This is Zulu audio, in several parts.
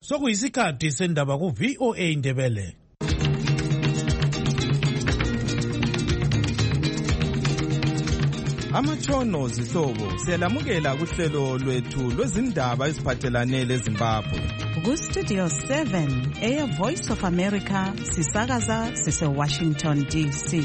Sokuyisikhathi sendaba ku VOA Indebele. Amatshono zihlobo siyalamukela kuhlelo lwethu lwezindaba eziphathelane leZimbabwe. Ku Studio 7 Air Voice of America sisakaza sise Washington DC.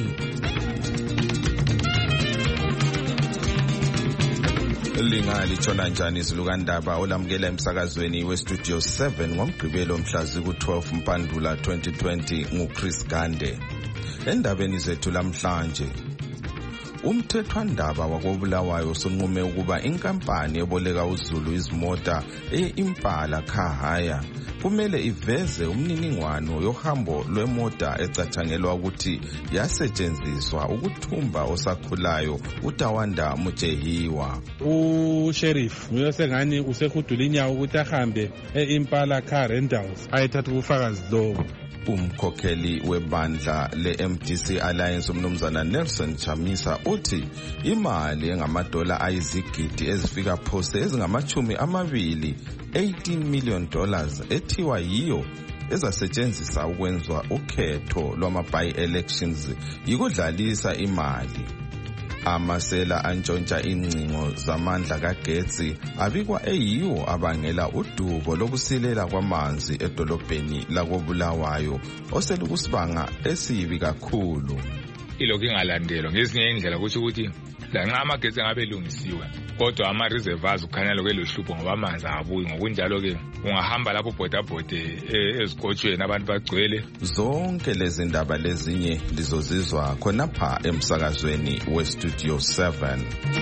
Lingali tshona njani izilukandaba olamukela emsakazweni we Studio 7 ngomgqibelo mhla ziku-12 Mpandula 2020 nguChris Gande. Endabeni zethu lamhlanje, umthethwandaba wakobulawayo sonqume ukuba inkampani eboleka uZulu izimota e-Impala Car Hire kumele iveze umniningwano yohambo lwemota ecathangelwa ukuthi yasetshenziswa ukuthumba osakhulayo uTawanda Mujehiwa. Sheriff uyosengani usehudula inyawo ukuthi ahambe e-Impala Car Rentals ayethatha ubufakazi lobo. Umkhokheli webandla le-MDC Alliance umnumzana Nelson Chamisa uthi imali engamadola ayizigidi ezifika phose ezingama-20 $18 million ethiwa yiyo ezasetshenziswa ukwenzwa ukhetho lwama-by-elections yikudlalisa imali. Amasela antshontsha ingcingo zamandla kagetsi abikwa eyiwo abangela udubo lokusilela kwamanzi edolobheni lakobulawayo oselukusibanga esibi kakhulu. Ilokhu ingalandelwa ngezinye indlela kusho ukuthi lanxa amagetsi engabe elungisiwe kodwa ama-reservoirs kukhanya lokhu elohlupho ngoba amanzi abuyi. Ngokunjalo-ke ungahamba lapho bhodabhode ezigotshweni abantu bagcwele. Zonke lezi ndaba lezinye lizozizwa khonapha emsakazweni we-Studio 7.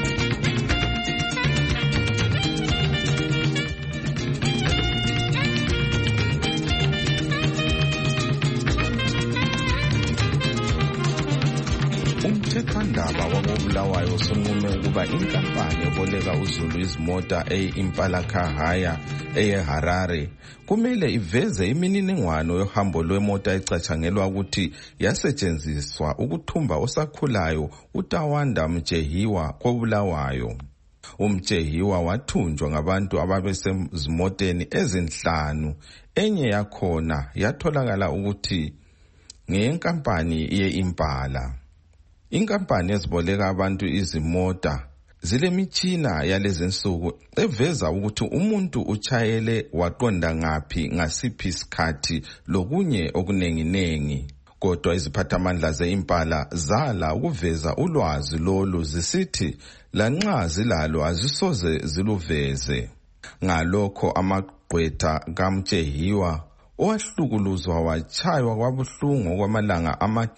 Umthethwandaba wakobulawayo sonqume ukuba inkampani eboleka uZulu izimota e-Impala Car Hire eHarare kumele iveze imininingwano yohambo lwemota ecathangelwa ukuthi yasetshenziswa ukuthumba osakhulayo uTawanda Mujehiwa kobulawayo. Umjehiwa wathunjwa ngabantu ababesezimoteni ezinhlanu, enye yakhona yatholakala ukuthi ngeyenkampani ye-Impala. Inkampani eziboleka abantu izimota zilemitshina yalezi nsuku eveza ukuthi umuntu uchayele waqonda ngaphi ngasiphi isikhathi lokunye okunenginengi. Kodwa iziphathamandla ze-Impala zala ukuveza ulwazi lolu zisithi lanxa zilalo azisoze ziluveze. Ngalokho amagqwetha kaMjehiwa owahlukuluzwa wachaywa kwabuhlungu kwamalanga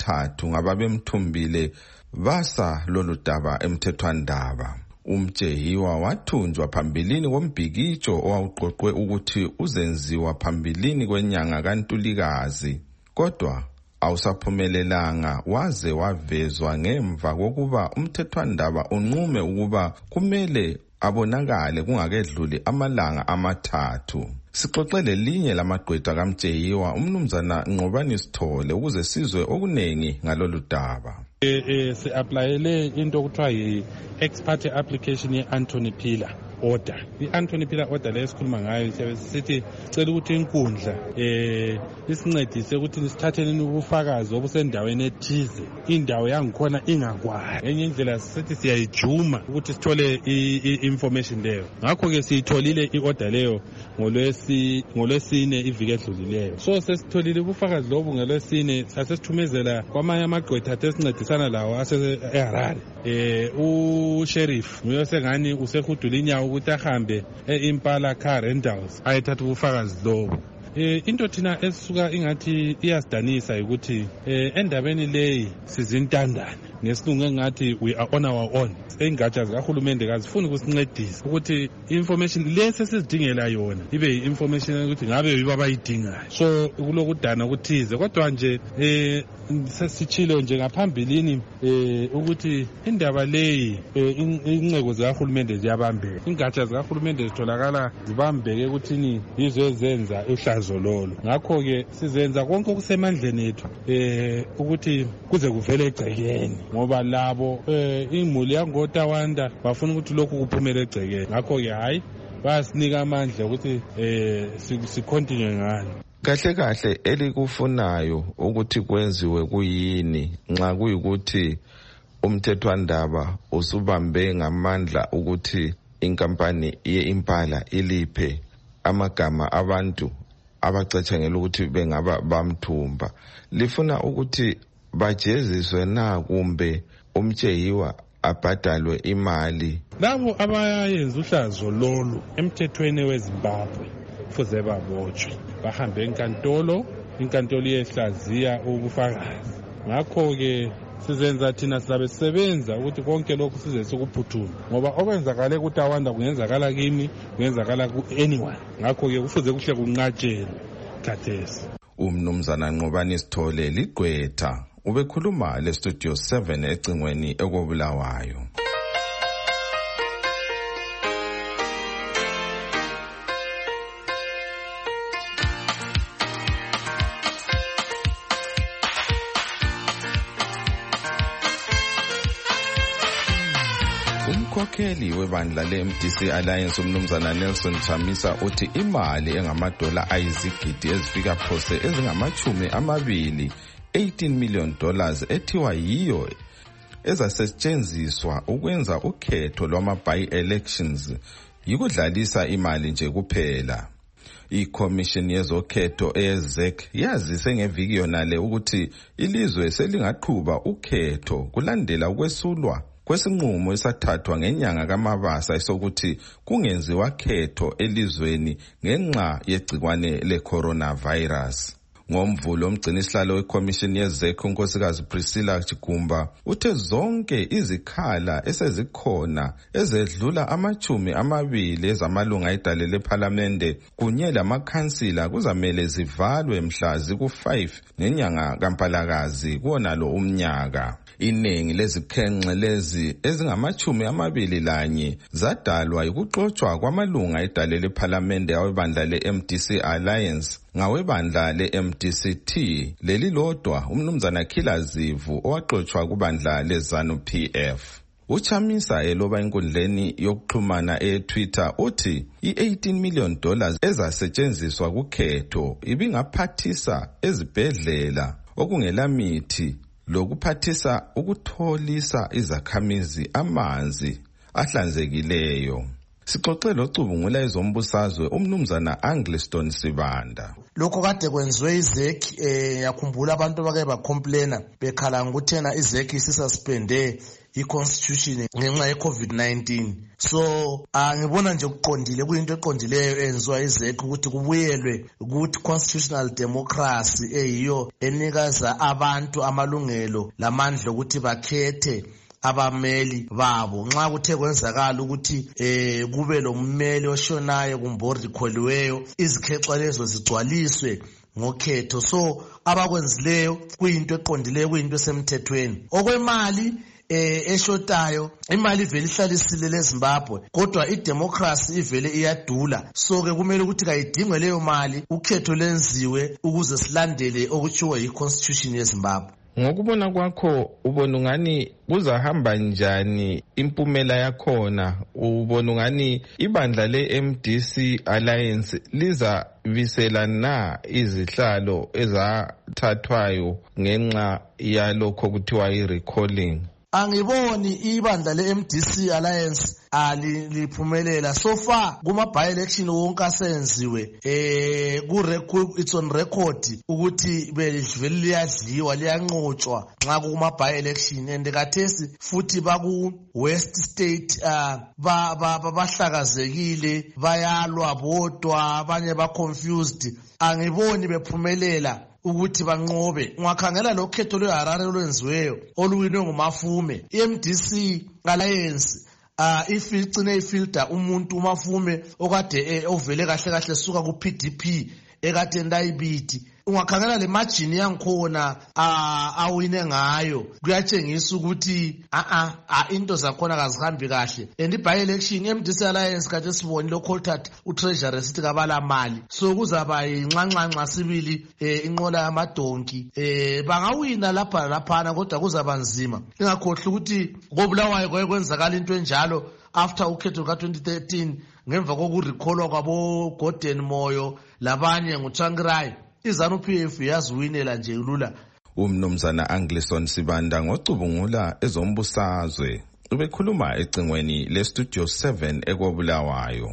3 ngababemthumbile basa lolu daba emthethwandaba. Umjehiwa wathunjwa phambilini kombhikitsho owawuqoqwe ukuthi uzenziwa phambilini kwenyanga kaNtulikazi, kodwa awusaphumelelanga waze wavezwa ngemva kokuba umthethwandaba unqume ukuba kumele abonakale kungakedluli amalanga 3. Sixoxele linye lamagqwetha kaMjehiwa umnumzana Nqobani Sithole ukuze sizwe okunengi ngalolu daba. Si-aplayele into okuthiwa yi-ex parte application ye-Anthony Pillar order. I-Anthony Pillar order leyo esikhuluma ngayo sithi sicela ukuthi inkundla isincedise ukuthi sithatheleni ubufakazi obusendaweni ethize, indawo yangikhona ingakwazi. Enye indlela sithi siyayijuma ukuthi sithole i-information leyo. Ngakho-ke siyitholile i-order leyo ngolwesine iviki edlulileyo. So sesitholile ubufakazi lobu ngelwesine, sasesithumezela kwamanye amagqwetha atesincedisana lawo ase-Harare. U-Sheriff uyosengani usehudula inyawo ukuthi ahambe e-Impala Car Rentals ayethatha ubufakazi lobo. Into thina esisuka ingathi iyasidanisa ukuthi endabeni leyi sizintandane nesilungu engathi we are on our own. Ingatsha zikahulumende kazifuni ukusincedisa ukuthi information lesi sizidingela yona ibe information ukuthi ngabe yibo abayidingayo. So kulokudana ukuthize kodwa nje sesichilo nje ngaphambilini ukuthi indaba leyi inceko zikahulumende ziyabambeka. Ingatsha zikahulumende zitholakala zibambeke ukuthini yizo ezenza uhlazo lolo. Ngakho-ke sizenza konke okusemandleni ethu ukuthi kuze kuvele egcekeni ngoba labo imuli yangoTawanda bafuna ukuthi lokhu kuphumele egcekeni. Ngakho-ke hayi bayasinika amandla ukuthi sicontinue ngalo. Kahle kahle elikufunayo ukuthi kwenziwe kuyini nxa kuyikuthi umthethwandaba usubambe ngamandla ukuthi inkampani ye-Impala iliphe amagama abantu abacatshangela ukuthi bengaba bamthumba. Lifuna ukuthi bajeziswe na kumbe umtsheyiwa abhadalwe imali? Labo abayenza uhlazo lolu emthethweni weZimbabwe kufuze babotshwe, bahambe inkantolo iyehlaziya ubufakazi. Ngakho-ke sizenza thina sizabe sisebenza ukuthi konke lokhu size sikuphuthume, ngoba okwenzakale kuTawanda kungenzakala kimi, kungenzakala ku-anyone. Ngakho-ke kufuze kuhle kunqatshelwe khathesi. Umnumzana Nqobani Sithole Ligqwetha ubekhuluma le-Studio 7 ecingweni ekobulawayo. Umkhokheli webandla le-MDC Alliance umnumzana Nelson Chamisa uthi imali engamadola ayizigidi ezifika phose ezingama-20 $18 million ethiwa yiyo ezasetshenziswa ukwenza ukhetho lwama-by-elections yikudlalisa imali nje kuphela. I-Commission yezokhetho eZEC yazise ngeviki yonale ukuthi ilizwe selingaqhuba ukhetho kulandela ukwesulwa kwesinqumo esathathwa ngenyanga kaMabasa esokuthi kungenziwa khetho elizweni ngenxa yegcikwane le-coronavirus. Ngomvulo umgcinisihlalo weCommission yeZEC unkosikazi Priscilla Chigumba uthe zonke izikhala esezikhona ezedlula ama-20 ezamalunga edale lephalamende kunye lamakhansila kuzamele zivalwe mhla ziku-5 ngenyanga kaMpalakazi kuwonalo umnyaka. Iningi lezikhenxe lezi ezingama-21 zadalwa yikuxotshwa kwamalunga edale lephalamende awebandla le-MDC Alliance ngawebandla le-MDC-T lelilodwa umnumzana Khilazivu owaxotshwa kubandla le-ZANU-PF. Uchamisa eloba enkundleni yokuxhumana eTwitter uthi i-$18 million ezasetshenziswa kukhetho ibingaphathisa ezibhedlela okungelamithi lokuphathisa ukutholisa izakhamizi amanzi ahlanzekileyo. Sixoxe locubungula ezombusazwe umnumzana Angliston Sibanda. Lokho kade kwenziwe iZEC yakhumbula abantu bake bacomplaina bekhala ngokuthena iZEC isisuspende i-constitution ngenxa ye-COVID-19. So ngibona nje kuqondile kuyinto eqondileyo enziwa iZEC ukuthi kubuyelwe ukuthi constitutional democracy eyiyo enikaza abantu amalungelo lamandla ukuthi bakhethe abameli babo. Nxa kuthe kwenzakala ukuthi kube lo mmeli oshonayo kumbe orikholiweyo izikhexa lezo zigcwaliswe ngokhetho. So abakwenzileyo kuyinto eqondileyo, kuyinto esemthethweni. Okwemali eshotayo, imali ivele ihlalisile leZimbabwe kodwa idemocracy ivele iyadula. So ke kumele ukuthi kayidingwe leyo mali ukhetho lenziwe ukuze silandele okutshiwo yi-constitution yeZimbabwe. Ngokubona kwakho ubona ngani kuzahamba njani impumela yakhona? Ubona ngani ibandla le-MDC Alliance lizabisela na izihlalo ezathathwayo ngenxa yalokho kuthiwa i-recalling? Angiboni ibandla le-MDC Alliance liphumelela so far kuma-by-election wonke asenziwe. It's on record ukuthi belivele liyadliwa liyanqotshwa nxa kuma-by-election and kathesi futhi baku-West State bahlakazekile, bayalwa bodwa, abanye ba-confused. Angiboni bephumelela ukuthi banqobe. Ungakhangela lo khetho lweHarare olwenziweyo oluwinwe nguMafume, i-MDC Alliance ifilcine ifilter umuntu uMafume okade ovele kahle kahle suka ku-PDP ekade ndayibiti. Ungakhangela le margin yangikhona awine ngayo kuyatshengisa ukuthi into zakhona kazihambi kahle. And i-by-election MDC Alliance kade siboni local that u-treasury sithi kabala mali, so kuzaba inxanxanxa sibili inqola yamadonki. Bangawina lapha laphana kodwa kuzaba nzima. Ingakhohlwa ukuthi kobulawayo kwaye kwenzakala into enjalo after ukhetho ka-2013 ngemva kokurecallwa kwabo Gordon Moyo labanye nguChangirai iZANU-PF yaziwinela nje lula. Umnumzana Anglison Sibanda ngocubungula ezombusazwe ubekhuluma ecingweni leStudio 7 eKobulawayo.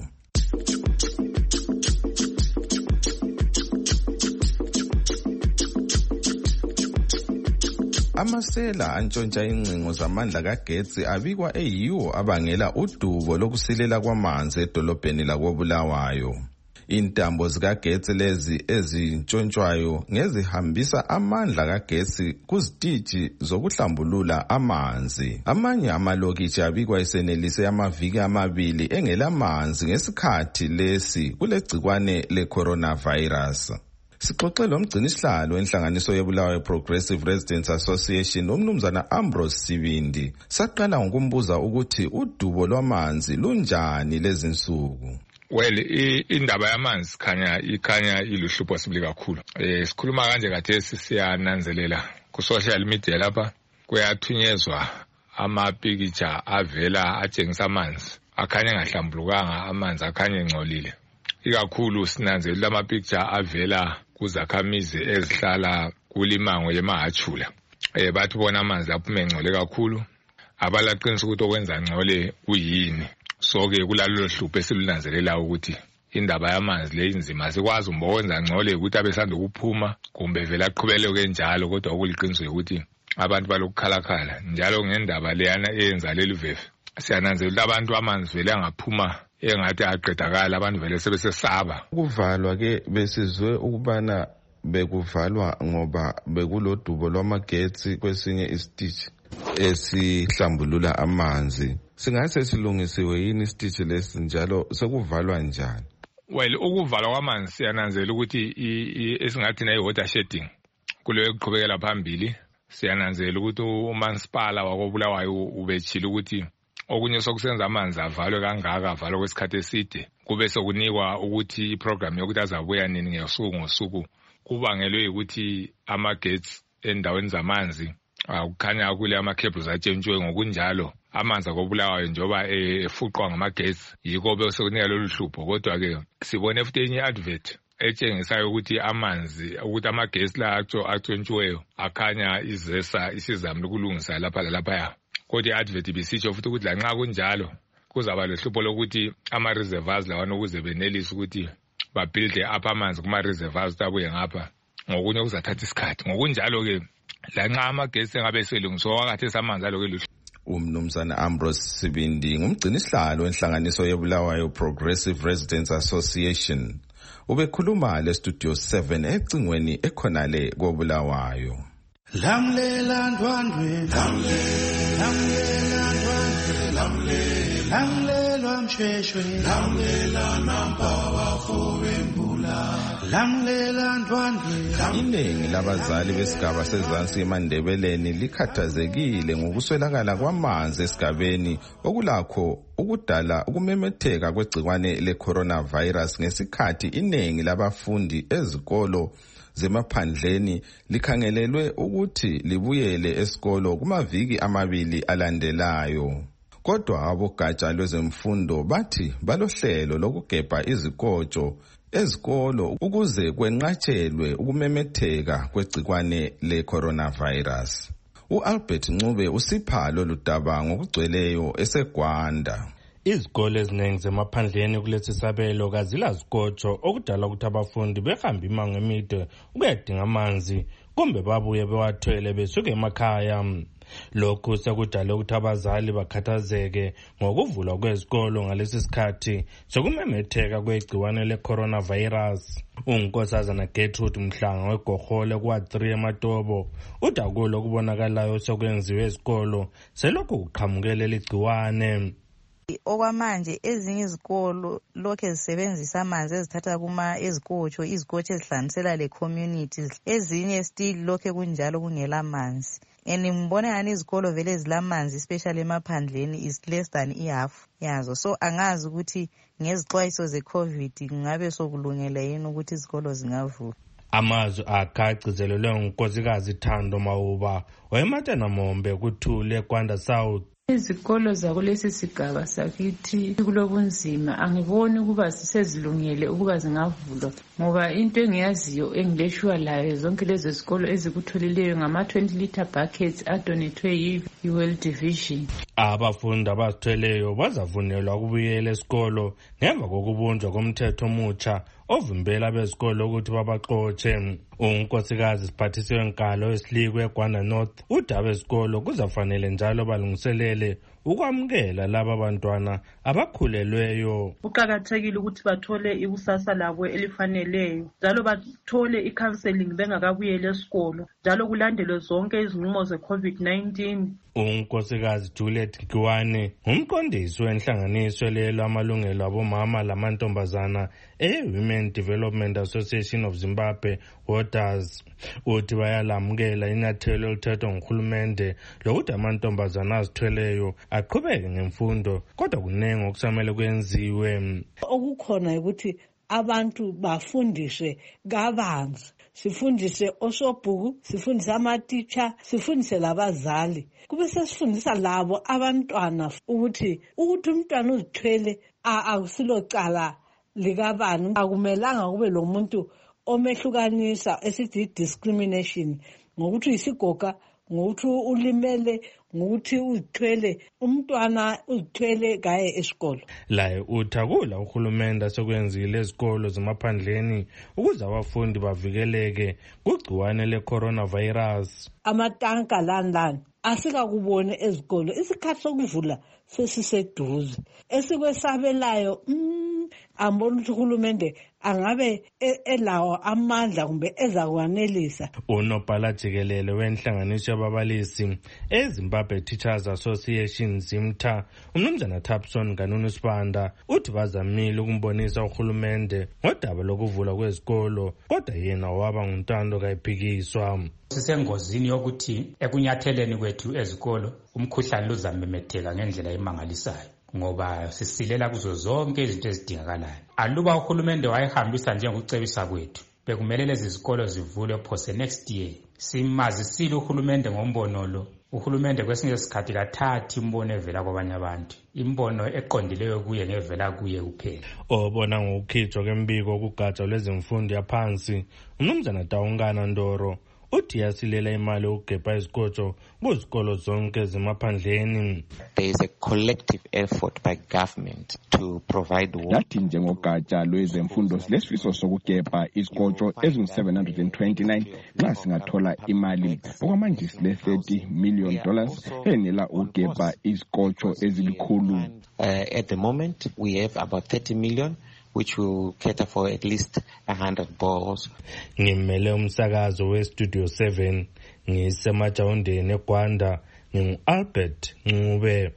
Amasela antshontsha ingcingo zamandla kagetsi abikwa eyiwo abangela udubo lokusilela kwamanzi edolobheni lakoBulawayo. Intambo zikagetsi lezi ezintshontshwayo ngezihambisa amandla kagetsi kuzitiji zokuhlambulula amanzi. Amanye amalokitshi abikwa esenelise amaviki amabili engelamanzi ngesikhathi lesi kulegcikwane le-coronavirus. Sixoxe lomgcinisihlalo wenhlanganiso yeBulawayo Progressive Residents Association umnumzana Ambrose Sibindi saqala ngokumbuza ukuthi udubo lwamanzi lunjani lezi nsuku. Well, indaba yamanzi ikhanya iluhlupho sibili kakhulu. Sikhuluma kanje kathesi siyananzelela ku social media lapha kuyathunyezwa amapicture avela atshengisa amanzi akhanya engahlambulukanga, amanzi akhanya engcolile. Ikakhulu sinanzelela amapicture avela kuzakhamizi ezihlala kulimango yemahachula. Bathi bona amanzi aphuma engcole kakhulu, abalaqinisa ukuthi okwenza ngcole kuyini. So-ke kulalelo hlupho esilunanzelela ukuthi indaba yamanzi le inzima, sikwazi ukwenza ngcole ukuthi abesanda ukuphuma kumbe vele aqhubeleke njalo, kodwa okuliqiniso ukuthi abantu balokukhalakhala njalo ngendaba leyana eyenza leli vefe. Siyananzelela abantu amanzi vele angaphuma engathi aqedakala, abantu vele sebesesaba. Ukuvalwa ke besizwe ukubana bekuvalwa ngoba bekulodubo lwamagetsi kwesinye isitishi esihlambulula amanzi. Singase silungisiwe yini isitishi lesi njalo sekuvalwa njani? Well, ukuvalwa kwamanzi siyananzelela ukuthi esingathi na water shedding kuleyo kuqhubekela phambili. Siyananzelela ukuthi uMansipala wakoBulawayo ubetshila ukuthi okunye sokusenza amanzi avalwe kangaka, avalwe kwesikhathi eside, kube sokunikwa ukuthi iprogram yokuthi azabuya nini ngosuku kubangelwe ukuthi amagetsi endaweni zamanzi akukhanya kule ama-cables atshentshwe. Ngokunjalo amanzi akoBulawayo njoba efuqwa ngamagetsi yiko besekunika lolu hlupho. Kodwa-ke sibone futhi enye advert etshengisayo ukuthi amagetsi la atshentshweyo akhanya izesa isizamo lokulungisa lapha lalaphaya. Kodwa i-advert ibisitsho futhi ukuthi lanxa kunjalo kuzaba lohlupho lokuthi ama-reservoirs lawana ukuze benelise ukuthi babuilde apha amanzi kuma-reservoirs ukuthi abuye ngapha ngokunye kuzathatha isikhathi. Ngokunjalo-ke lanxa amagetsi engabe selungiswa wakathesi amanzi aloke luhlupho. Umnumzana Ambrose Sibindi ngumgcinisihlalo wenhlanganiso yeBulawayo Progressive Residents Association ubekhuluma leStudio 7 ecingweni ekhonale koBulawayo. Lamlela ndwandwe, lamlela ndwandwe, lamlela mshweshwe, lamlela nampawa fowembula, lamlela ndwandwe. Iningi labazali besigaba sezansi eMandebeleni likhathazekile ngokuswelakala kwamanzi esigabeni okulakho ukudala ukumemetheka kwegcikwane le-coronavirus ngesikhathi iningi labafundi ezikolo zemaphandleni likhangelelwe ukuthi libuyele esikolo kumaviki amabili alandelayo. Kodwa abogatsha lwezemfundo bathi balohlelo lokugebha izikotsho ezikolo ukuze kwenqatshelwe ukumemetheka kwegcikwane le-coronavirus. U-Albert Ncube usipha lolu daba ngokugcweleyo eseGwanda. Izikole eziningi zemaphandleni kulesi sabelo kazilazikotsho okudala ukuthi abafundi behambe imango emide ukuyadinga amanzi kumbe babuye bewathwele besuke emakhaya. Lokhu sekudala ukuthi abazali bakhathazeke ngokuvulwa kwezikolo ngalesi sikhathi sokumemetheka kwegciwane le-coronavirus. Unkosazana Gertrude Mhlanga weGohole kwa3 eMatobo udakulo kubonakalayo sokwenziwe ezikolo selokhu kuqhamukele ligciwane. Okwamanje ezinye izikolo lokho zisebenzisa amanzi ezithatha ezikotsho ezihlanganisela le communities, ezinye still lokho kunjalo kungela amanzi. Ngibona ngani izikolo vele ezilamanzi especially emaphandleni is less than half yazo. So angazi ukuthi ngezixwayiso ze-COVID ngabe sokulungela yini ukuthi izikolo zingavulwa. Amazwi akagcizelelwe ngunkosikazi Thando Mawuba wayeMatana Mombe kuThule eGwanda South. Izikolo zakulesi sigaba sakithi kulobunzima, angiboni ukuba sisezilungele ukuba zingavulwa ngoba into engiyaziyo engileshwa layo zonke lezo zikolo ezikutholileyo ngama-20 litre buckets adonethwe yi-World Division. Abafundi abazithweleyo bazavunyelwa ukubuyela esikolo ngemva kokubunjwa komthetho omutsha ovimbela abezikolo ukuthi babaxotshe. Unkosikazi Siphathisiwe Nkalo wesilikwe eGwanda North uthi abezikolo kuzafanele njalo balungiselele ukwamukela laba bantwana abakhulelweyo. Kuqakathekile ukuthi bathole ikusasa labo elifaneleyo njalo bathole i-counseling bengakabuyeli esikolo njalo kulandelwe zonke izinqumo ze-COVID-19. Unkosikazi Juliet Kiwane ngumqondisi wenhlanganiso lelo amalungelo abomama lamantombazana Women Development Association of Zimbabwe Waters. Uthi bayalamukela inyathelo elithethwa nguhulumende lokuthi amantombazana azithweleyo aqhubeke ngemfundo, kodwa kunengi okusamele kwenziwe. Okukhona ukuthi abantu bafundiswe kabanzi, sifundise osobhuku, sifundise amatitsha, sifundise labazali, kube sesifundisa labo abantwana ukuthi umntwana uzithwele akusilo cala likabani, akumelanga kube lo muntu omehlukanisa esithi discrimination ngokuthi isigoga, ngokuthi ulimele, ngokuthi uzithwele. Umntwana uzithwele kaye esikolo. Laye uthakula uhulumende asekwenzile ezikolo zemaphandleni ukuze abafundi bavikeleke kugciwane le-coronavirus. Amatanka lani asikakubone ezikolo, isikhathi sokuvula sesiseduze. Esikwesabelayo ambona ukuthi uhulumende angabe elawo amandla kumbe ezakwanelisa. Unobhala jikelele wenhlanganiso yababalisi eZimbabwe Teachers Association ZIMTA, umnumzana Thapson Ganunu Sibanda, uthi bazamile ukumbonisa uhulumende ngodaba lokuvula kwezikolo, kodwa yena waba nguntando kayiphikiswa. Sisengozini yokuthi ekunyatheleni kwethu ezikolo umkhuhlane luzamemetheka ngendlela emangalisayo ngoba sisilela kuzo zonke izinto ezidingakalayo. Aluba uhulumende wayehambisa njengokucebisa kwethu, bekumele lezi zikolo zivulwe phose next year. Simazisile uhulumende ngombono lo. Uhulumende kwesinye isikhathi kathathi imbono evela kwabanye abantu, imbono eqondileyo kuye ngevela kuye kuphela. Obona ngokukhitshwa kwembiko kugatsha lwezemfundo yaphansi, umnumzana Taungana Ndoro uthi yasilela imali ukugebha izikotsho kuzikolo zonke zemaphandleni. There is a collective effort by government to provide water. Lathi njengogatsha lwezemfundo silesifiso sokugebha izikotsho ezingu-729 nxa singathola imali okwamanje sile $30 million enela ukugebha izikotsho ezilikhulu. At the moment we have about 30 million which will cater for at least 100 boreholes. Ngimele umsakazo weStudio 7 ngisemajawundeni eGwanda, ngingu-Albert Ncube.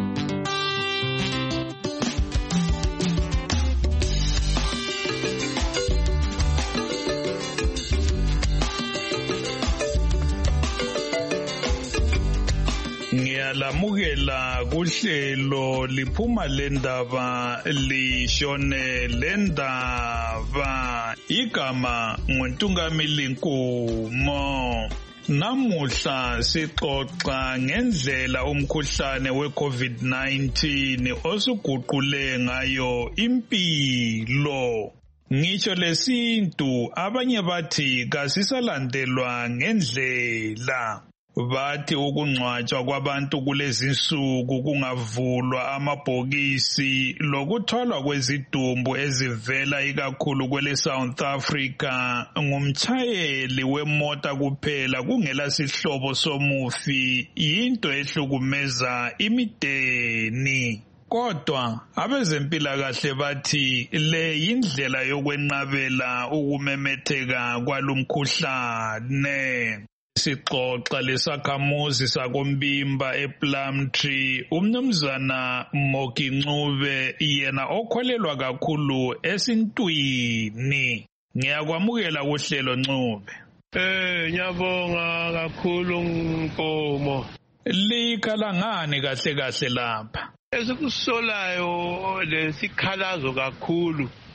Ngiyalamukela kuhlelo liphuma lendaba lishone lendaba, igama nguNtungamili Nkumo. Namuhla sixoxa ngendlela umkhuhlane we-COVID-19 osuguqule ngayo impilo. Ngisho lesintu abanye bathi kasisalandelwa ngendlela. Bathi ukungcwatshwa kwabantu kulezinsuku kungavulwa amabhokisi lokutholwa kwezidumbu ezivela ikakhulu kwele South Africa ngumtshayeli wemota kuphela kungela sihlobo somufi, yinto ehlukumeza imideni. Kodwa abezempilakahle bathi le yindlela yokwenqabela ukumemetheka kwalumkhuhlane. Sixoxa lesakhamuzi sakoMbimba ePlumtree, umnumzana Moki Ncube, yena okholelwa kakhulu esintwini. Ngiyakwamukela kuhlelo Ncube. Ngiyabonga kakhulu Nkomo. Likhala ngani kahle lapha? Esikusolayo lesikhalazo kakhulu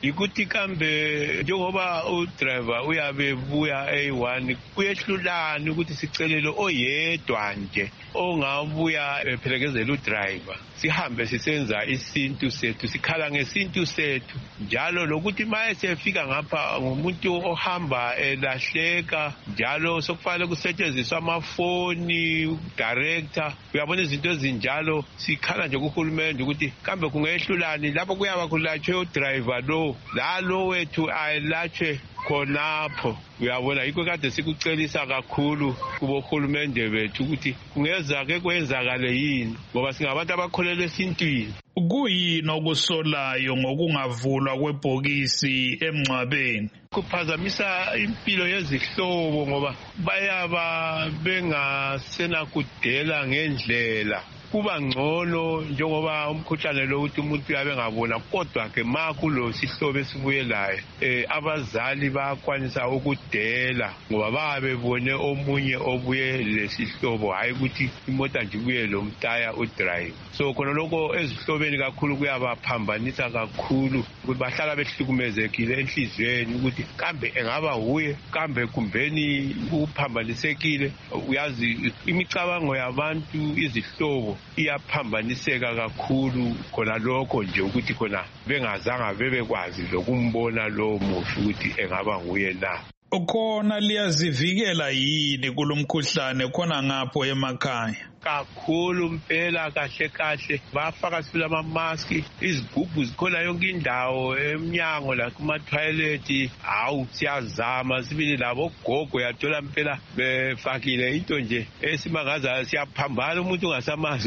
ikuthi kambe njengoba udriver uyabe buya A1 kuyehlulana ukuthi sicelele oyedwa nje ongabuya ephelekezela udriver sihambe sisenza isintu sethu sikhala ngesintu sethu njalo lokuthi maye sefika ngapha ngumuntu ohamba elahleka njalo sokufanele kusetshenziswa amafoni director uyabona izinto ezinjalo sikhala nje kuhulumende ukuthi kambe kungehlulani lapho kuyaba kulatshwe udriver lo wethu ayelatshwe khonapho uyabona yikho kade sikucelisa kakhulu kubohulumende bethu ukuthi kungeza ke kwenzakale yini ngoba singabantu abakholelwa esintwini. Kuyini okusolayo ngokungavulwa kwebhokisi emngcwabeni? Kuphazamisa impilo yezihlobo ngoba bayaba bengasena kudela ngendlela. Kuba ngcono njengoba umkhuhlane lo ukuthi umuntu uyabe ngabona kodwa ke makulo sihlobo esibuyelayo abazali bayakwanisa ukudela ngoba babe bone omunye obuye lesihlobo hayi ukuthi imota nje ibuye lo mtaya udrive. So khona lokho ezihlobeni kakhulu kuyabaphambanisa kakhulu ukuthi bahlala behlukumezekile enhlizweni ukuthi kambe engaba huye kambe kumbeni kuphambanisekile. Uyazi imicabango yabantu izihlobo iyaphambaniseka kakhulu khona lokho nje ukuthi khona bengazanga bebekwazi lokumbona lo mufi ukuthi engaba nguye na. Khona liyazivikela yini kulomkhuhlane khona ngapho emakhaya? Kakhulu mpela kahle bafaka sibila ama-mask izigubhu zikhona yonke indawo emnyango la kuma-toilet hawu siyazama sibili labo gogo yathola mpela befakile into nje esimangazayo siyaphambana umuntu ungasamazi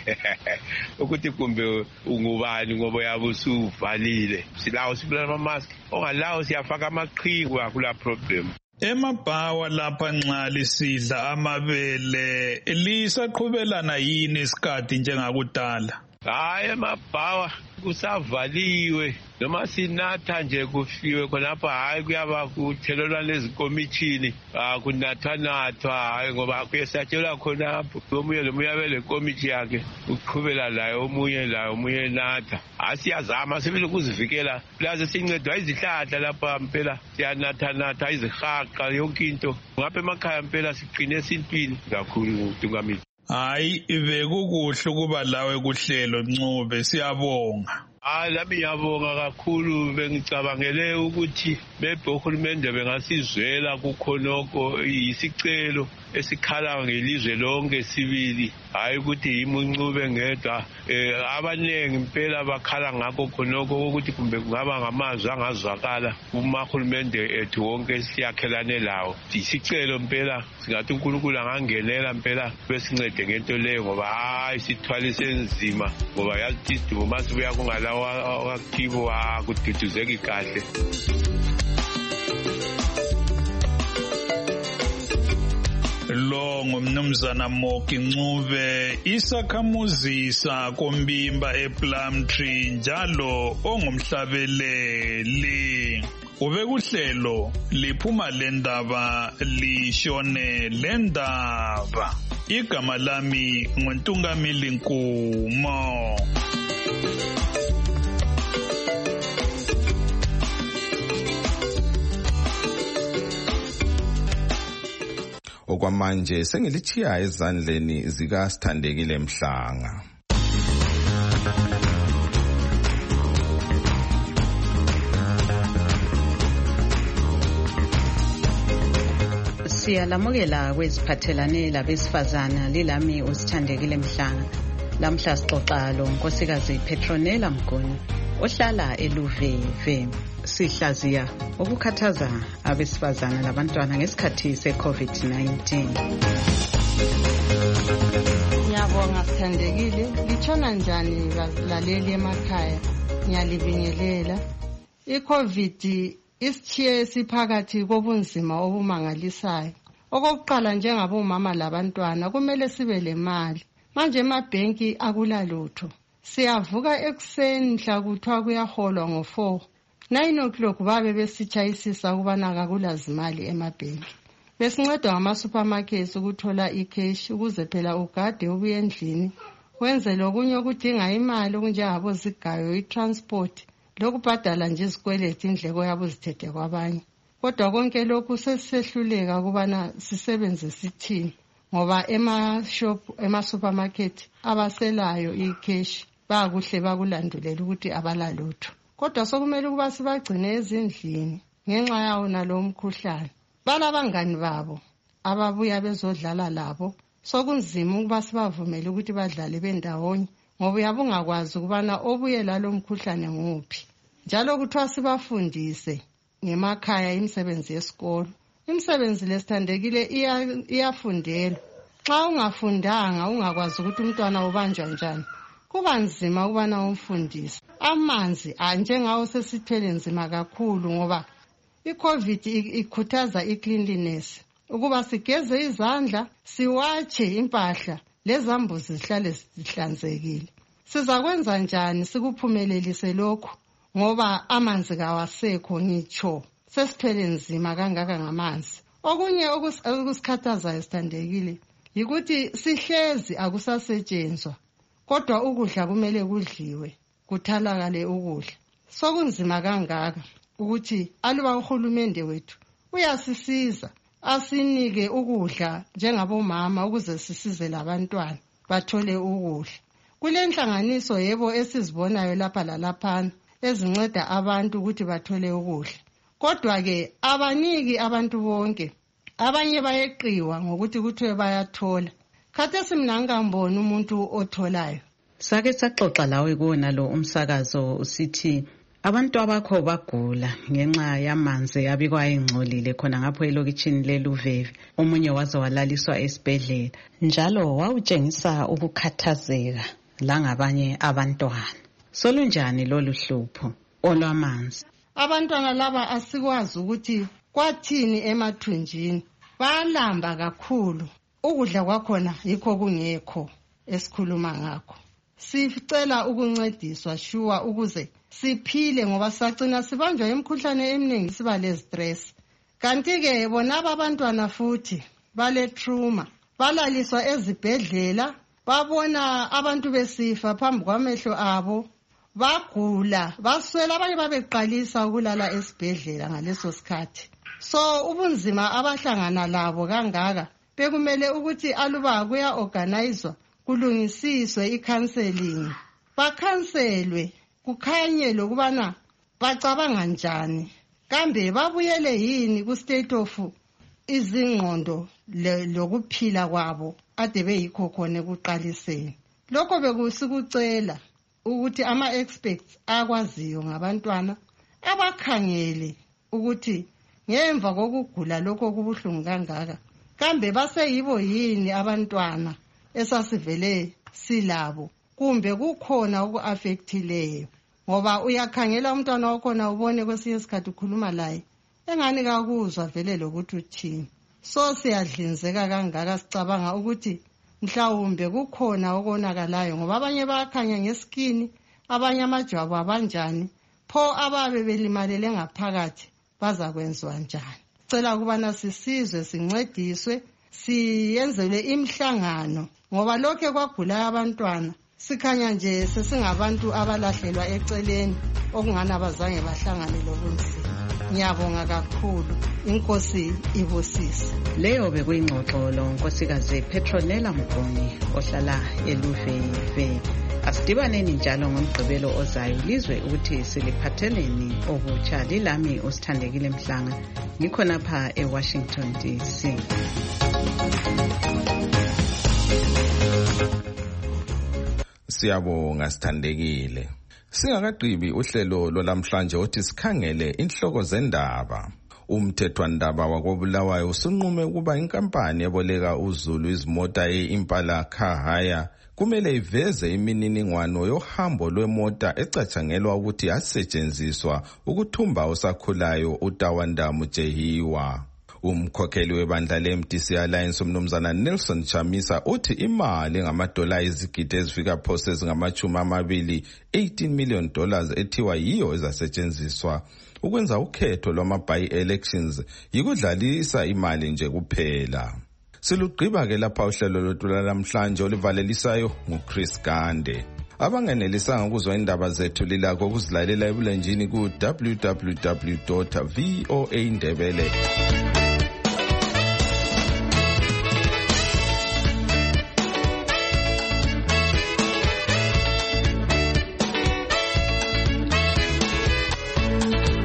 ukuthi kumbe ungubani ngoba yabe usuvalile silawo sibila ama-mask ongalawo siyafaka amaqhingu akula problem. Emabhawa lapha nxa lisidla amabele lisaqhubelana yini isikhathi njengakudala? Hayi emabhawa kusavaliwe noma sinatha nje kufiwe khonapha hayi kuyaba kuthelelwana ezikomitshini kunathwa hayi ngoba kuyesatshelwa khonapho omunye lomunye abele komithi yakhe uqhubela layo omunye natha. Asiyazama sibili ukuzivikela plaza sincedwa izihlahla lapha mpela siyanatha izihaqa yonke into ngapha emakhaya mpela siqine esintwini kakhulu Tungamile. Hayi bekukuhle ukuba lawe kuhlelo Ncube siyabonga. Lami ngiyabonga kakhulu bengicabangele ukuthi uhulumende bengasizwela kukhonoko isicelo esikhala ngelizwe lonke sibili hayi ukuthi yimuncube ngedwa abanengi impela bakhala ngakho khonoko ukuthi kumbe kungaba ngamazwi angazwakala kumahulumende ethu wonke siyakhelane lawo isicelo mpela singathi uNkulunkulu angangenela mpela besincede ngento leyo ngoba hayi sithwalise nzima ngoba yazi isidumbu masibuya kungalawa akibo akududuzeki kahle. Lo ngumnumzana Moki Ncube isakhamuzi sakombimba ePlumtree njalo ongumhlabeleli. Ubekuhlelo liphuma lendaba lishone lendaba. Igama lami nguNtungamili Nkumo. Okwamanje sengilithiya ezandleni zika Sithandekile Mhlanga. Siyalamukela kweziphathelane labesifazana lilami uSithandekile Mhlanga. Lamhla sixoxa lo nkosikazi Petronella Mguni ohlala eLuveve. Sihlaziya ukukhathaza abesifazana labantwana ngesikhathi se-COVID-19. Ngiyabonga Sithandekile, litshona njani balaleli emakhaya? Ngiyalibingelela. I-COVID isithiye siphakathi kobunzima obumangalisayo. Okokuqala njengabomama labantwana kumele sibe lemali. Manje emabhenki akulalutho. Siyavuka ekuseni mhla kuthiwa kuyaholwa ngo-4. 9 o'clock babe besitshayisisa ukubana akulazimali emabhenki. Besincedwa ngama-supermarkets ukuthola i-cash ukuze phela ugade ubuye endlini. Wenze lokunye okudinga imali okunjengabozigayo, i-transport lokubhadala nje izikweleti indleko yabo zithethe kwabanye. Kodwa konke lokhu sesisehluleka ukubana sisebenzise ithini ngoba ema-supermarket abaselayo i-cash bakuhle bakulandulela ukuthi abalalutho. Kodwa sokumele ukuba sibagcine ezindlini ngenxa yawo nalo mkhuhlane. Balabangani babo ababuya bezodlala labo, sokunzima ukuba sibavumele ukuthi badlale bendawonye ngoba uyabe ungakwazi ukubana obuye lalo mkhuhlane nguphi. Njalo kuthiwa sibafundise ngemakhaya imisebenzi yesikolo. Imisebenzi lesithandekile iyafundela. Xa ungafundanga ungakwazi ukuthi umntwana ubanjwa njani, kuba nzima ukubana umfundise. Amanzi njengawo sesithwele nzima kakhulu ngoba i-COVID ikhuthaza i-cleanliness, ukuba sigeze izandla, siwatshe impahla, lezambuzi zihlale zihlanzekile. Sizakwenza njani sikuphumelelise lokhu ngoba amanzi kawasekho ngitsho sesithwele nzima kangaka ngamanzi. Okunye okusikhathazayo sithandekile yikuthi sihlezi akusasetshenzwa, kodwa ukudla kumele kudliwe, kuthalakale ukudla. Sokunzima kangaka ukuthi aluba uhulumende wethu uyasisiza asinike ukudla njengabomama ukuze sisize labantwana bathole ukudla. Kule nhlanganiso yebo esizibonayo lapha lalaphana ezinceda abantu ukuthi bathole ukudla. Kodwa ke abaniki abantu bonke, abanye bayeqiwa ngokuthi kuthiwe bayathola. Khathesi mina ngikamboni umuntu otholayo. Sake saxoxa lawe kuwona lo umsakazo usithi abantu abakho bagula ngenxa yamanzi abikwa engcolile khona ngapho elokitshini leLuveve. Omunye waze walaliswa esibhedlela. Njalo wawutshengisa ukukhathazeka langabanye abantwana. Solunjani lolu hlupho olwamanzi? Abantwana laba asikwazi ukuthi kwathini emathunjini. Balamba kakhulu. Ukudla kwakhona yikho kungekho esikhuluma ngakho. Sicela ukuncediswa shuwa ukuze siphile ngoba sacina sibanjwa imikhuhlane eminingi siba le stress. Kanti ke bona abantwana futhi bale trauma, balaliswa ezibhedlela, babona abantu besifa phambi kwamehlo abo, bagula, baswela, abanye babeqalisa ukulala esibhedlela ngaleso sikhathi. So ubunzima abahlangana labo kangaka bekumele ukuthi aluba kuya organizwa kulungisiswe i-counseling, bakhanselwe, kukhanye lokubana bacabanga njani, kambe babuyele yini ku-state of izingqondo lokuphila kwabo ade beyikho khona ekuqaliseni. Lokho bekusikucela ukuthi ama-experts akwaziyo ngabantwana abakhangele ukuthi ngemva kokugula lokho kubuhlungu kangaka, kambe baseyibo yini abantwana esasivele silabo, kumbe kukhona oku-affectileyo. Ngoba uyakhangela umntwana wakhona ubone kwesinye isikhathi ukhuluma laye engani kakuzwa vele lokuthi uthini. So siyadlinzeka kangaka sicabanga ukuthi mhlawumbe kukhona okonakalayo ngoba abanye bayakhanya ngeskini, abanye amajwabu abanjani, pho ababe belimalele ngaphakathi bazakwenziwa njani. Sicela ukubana sisizwe, sincediswe, siyenzelwe imihlangano ngoba lokho kwagula abantwana sikhanya nje sesingabantu abalahlelwa eceleni okungana abazange bahlangane lobunzima. Ngiyabonga kakhulu, inkosi ibusise. Leyo bekuyingxoxo lonkosikazi Petronella Mgoni ohlala eLuveve. Asidibaneni njalo ngomgqibelo ozayo lizwe ukuthi siliphatheleni okutsha. Lilami usithandekile Mhlanga, ngikhonapha eWashington DC. Siyabonga Sithandekile. Singakaqhibi uhlelo lolamhlanje othi sikhangele inhloko zendaba. Umthethwandaba wakoBulawayo usunqume ukuba inkampani eboleka uZulu izimota ye-Impala Car Hire kumele iveze imininingwano yohambo lwemota ecatshangelwa ukuthi yasetshenziswa ukuthumba osakhulayo uTawanda Mujehiwa. Umkhokheli webandla le-MDC Alliance umnumzana Nelson Chamisa uthi imali engamadola izigidi ezifika phose ezingama-20 $18 million ethiwa yiyo ezasetshenziswa ukwenza ukhetho lwama-by-elections yikudlalisa imali nje kuphela. Silugqiba ke lapha uhlelo lwethu namhlanje olivalelisayo nguChris Gande. abanganelisanga ukuzwa indaba zethu lilakho ukuzilalela ebulenjini ku www.voaindebele